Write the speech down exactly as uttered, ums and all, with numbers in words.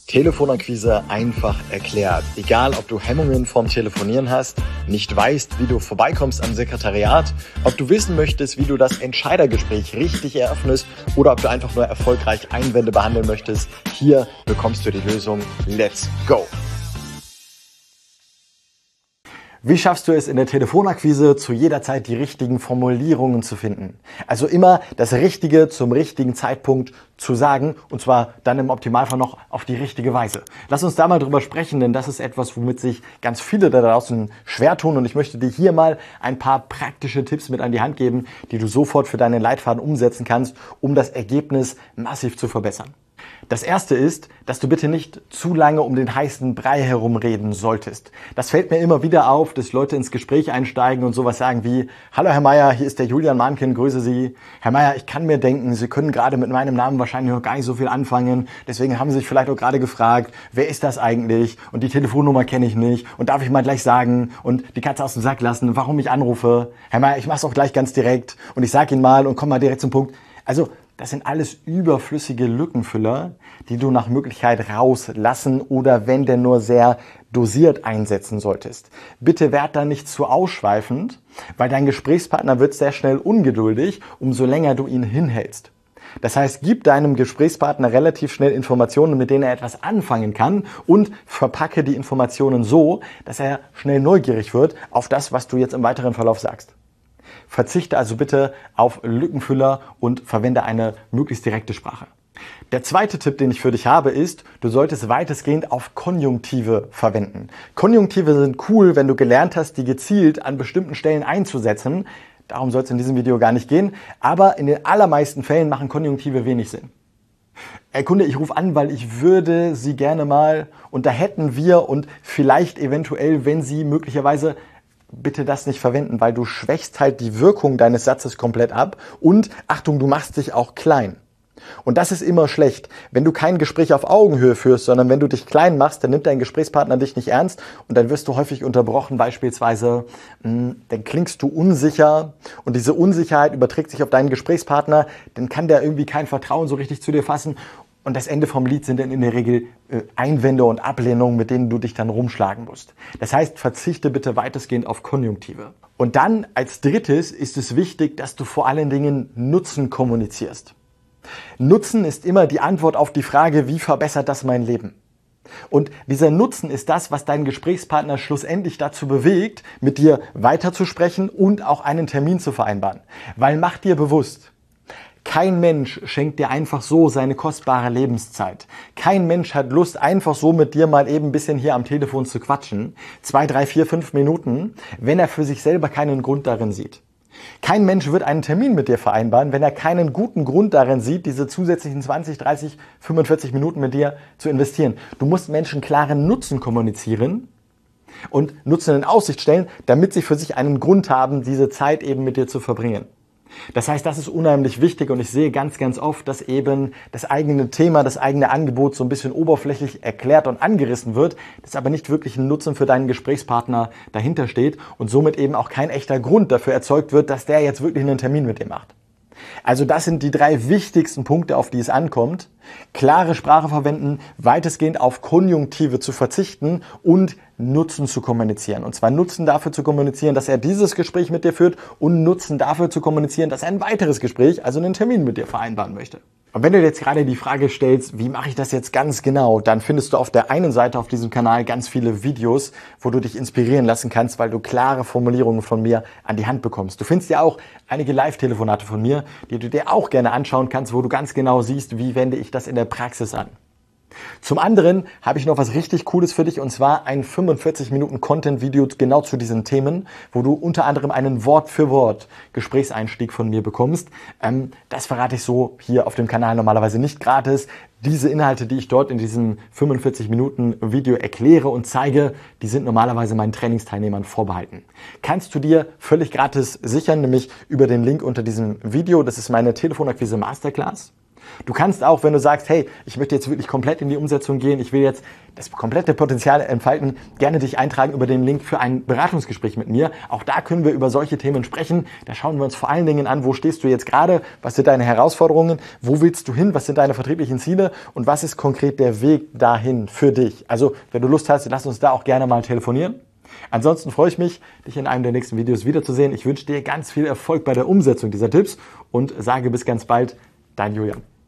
Telefonakquise einfach erklärt. Egal, ob du Hemmungen vorm Telefonieren hast, nicht weißt, wie du vorbeikommst am Sekretariat, ob du wissen möchtest, wie du das Entscheidergespräch richtig eröffnest oder ob du einfach nur erfolgreich Einwände behandeln möchtest, hier bekommst du die Lösung. Let's go! Wie schaffst du es in der Telefonakquise, zu jeder Zeit die richtigen Formulierungen zu finden? Also immer das Richtige zum richtigen Zeitpunkt zu sagen und zwar dann im Optimalfall noch auf die richtige Weise. Lass uns da mal drüber sprechen, denn das ist etwas, womit sich ganz viele da draußen schwer tun und ich möchte dir hier mal ein paar praktische Tipps mit an die Hand geben, die du sofort für deinen Leitfaden umsetzen kannst, um das Ergebnis massiv zu verbessern. Das erste ist, dass du bitte nicht zu lange um den heißen Brei herumreden solltest. Das fällt mir immer wieder auf, dass Leute ins Gespräch einsteigen und sowas sagen wie: Hallo Herr Meier, hier ist der Julian Mahnken, grüße Sie. Herr Meier, ich kann mir denken, Sie können gerade mit meinem Namen wahrscheinlich noch gar nicht so viel anfangen. Deswegen haben Sie sich vielleicht auch gerade gefragt, wer ist das eigentlich? Und die Telefonnummer kenne ich nicht. Und darf ich mal gleich sagen und die Katze aus dem Sack lassen, warum ich anrufe? Herr Meier, ich mache es auch gleich ganz direkt und ich sage Ihnen mal und komme mal direkt zum Punkt. Also das sind alles überflüssige Lückenfüller, die du nach Möglichkeit rauslassen oder wenn denn nur sehr dosiert einsetzen solltest. Bitte werd da nicht zu ausschweifend, weil dein Gesprächspartner wird sehr schnell ungeduldig, umso länger du ihn hinhältst. Das heißt, gib deinem Gesprächspartner relativ schnell Informationen, mit denen er etwas anfangen kann und verpacke die Informationen so, dass er schnell neugierig wird auf das, was du jetzt im weiteren Verlauf sagst. Verzichte also bitte auf Lückenfüller und verwende eine möglichst direkte Sprache. Der zweite Tipp, den ich für dich habe, ist, du solltest weitestgehend auf Konjunktive verwenden. Konjunktive sind cool, wenn du gelernt hast, die gezielt an bestimmten Stellen einzusetzen. Darum soll es in diesem Video gar nicht gehen. Aber in den allermeisten Fällen machen Konjunktive wenig Sinn. Herr Kunde, ich rufe an, weil ich würde Sie gerne mal und da hätten wir und vielleicht eventuell, wenn Sie möglicherweise... Bitte das nicht verwenden, weil du schwächst halt die Wirkung deines Satzes komplett ab und, Achtung, du machst dich auch klein. Und das ist immer schlecht. Wenn du kein Gespräch auf Augenhöhe führst, sondern wenn du dich klein machst, dann nimmt dein Gesprächspartner dich nicht ernst und dann wirst du häufig unterbrochen, beispielsweise, mh, dann klingst du unsicher und diese Unsicherheit überträgt sich auf deinen Gesprächspartner, dann kann der irgendwie kein Vertrauen so richtig zu dir fassen. Und das Ende vom Lied sind dann in der Regel äh, Einwände und Ablehnungen, mit denen du dich dann rumschlagen musst. Das heißt, verzichte bitte weitestgehend auf Konjunktive. Und dann als drittes ist es wichtig, dass du vor allen Dingen Nutzen kommunizierst. Nutzen ist immer die Antwort auf die Frage, wie verbessert das mein Leben? Und dieser Nutzen ist das, was deinen Gesprächspartner schlussendlich dazu bewegt, mit dir weiterzusprechen und auch einen Termin zu vereinbaren. Weil mach dir bewusst, kein Mensch schenkt dir einfach so seine kostbare Lebenszeit. Kein Mensch hat Lust, einfach so mit dir mal eben ein bisschen hier am Telefon zu quatschen. Zwei, drei, vier, fünf Minuten, wenn er für sich selber keinen Grund darin sieht. Kein Mensch wird einen Termin mit dir vereinbaren, wenn er keinen guten Grund darin sieht, diese zusätzlichen zwanzig, dreißig, fünfundvierzig Minuten mit dir zu investieren. Du musst Menschen klaren Nutzen kommunizieren und Nutzen in Aussicht stellen, damit sie für sich einen Grund haben, diese Zeit eben mit dir zu verbringen. Das heißt, das ist unheimlich wichtig und ich sehe ganz, ganz oft, dass eben das eigene Thema, das eigene Angebot so ein bisschen oberflächlich erklärt und angerissen wird, dass aber nicht wirklich ein Nutzen für deinen Gesprächspartner dahinter steht und somit eben auch kein echter Grund dafür erzeugt wird, dass der jetzt wirklich einen Termin mit dir macht. Also das sind die drei wichtigsten Punkte, auf die es ankommt. Klare Sprache verwenden, weitestgehend auf Konjunktive zu verzichten und Nutzen zu kommunizieren. Und zwar Nutzen dafür zu kommunizieren, dass er dieses Gespräch mit dir führt und Nutzen dafür zu kommunizieren, dass er ein weiteres Gespräch, also einen Termin mit dir vereinbaren möchte. Und wenn du dir jetzt gerade die Frage stellst, wie mache ich das jetzt ganz genau, dann findest du auf der einen Seite auf diesem Kanal ganz viele Videos, wo du dich inspirieren lassen kannst, weil du klare Formulierungen von mir an die Hand bekommst. Du findest ja auch einige Live-Telefonate von mir, die du dir auch gerne anschauen kannst, wo du ganz genau siehst, wie wende ich das in der Praxis an. Zum anderen habe ich noch was richtig Cooles für dich und zwar ein fünfundvierzig Minuten Content-Video genau zu diesen Themen, wo du unter anderem einen Wort-für-Wort-Gesprächseinstieg von mir bekommst. Ähm, das verrate ich so hier auf dem Kanal normalerweise nicht gratis. Diese Inhalte, die ich dort in diesem fünfundvierzig Minuten Video erkläre und zeige, die sind normalerweise meinen Trainingsteilnehmern vorbehalten. Kannst du dir völlig gratis sichern, nämlich über den Link unter diesem Video. Das ist meine Telefonakquise Masterclass. Du kannst auch, wenn du sagst, hey, ich möchte jetzt wirklich komplett in die Umsetzung gehen, ich will jetzt das komplette Potenzial entfalten, gerne dich eintragen über den Link für ein Beratungsgespräch mit mir. Auch da können wir über solche Themen sprechen. Da schauen wir uns vor allen Dingen an, wo stehst du jetzt gerade, was sind deine Herausforderungen, wo willst du hin, was sind deine vertrieblichen Ziele und was ist konkret der Weg dahin für dich. Also, wenn du Lust hast, lass uns da auch gerne mal telefonieren. Ansonsten freue ich mich, dich in einem der nächsten Videos wiederzusehen. Ich wünsche dir ganz viel Erfolg bei der Umsetzung dieser Tipps und sage bis ganz bald, dein Julian.